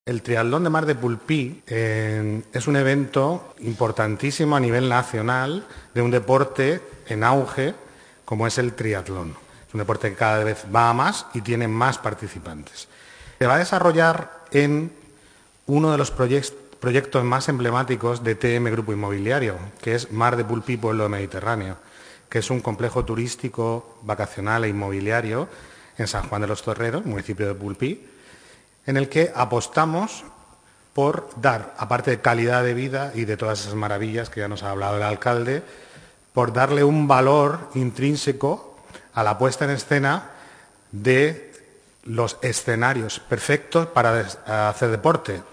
El Triatlón de Mar de Pulpí es un evento importantísimo a nivel nacional de un deporte en auge como es el triatlón. Es un deporte que cada vez va a más y tiene más participantes. Se va a desarrollar en uno de los proyectos más emblemáticos de TM Grupo Inmobiliario, que es Mar de Pulpí, Pueblo Mediterráneo, que es un complejo turístico, vacacional e inmobiliario en San Juan de los Torreros, municipio de Pulpí, en el que apostamos por dar, aparte de calidad de vida y de todas esas maravillas que ya nos ha hablado el alcalde, por darle un valor intrínseco a la puesta en escena de los escenarios perfectos para hacer deporte.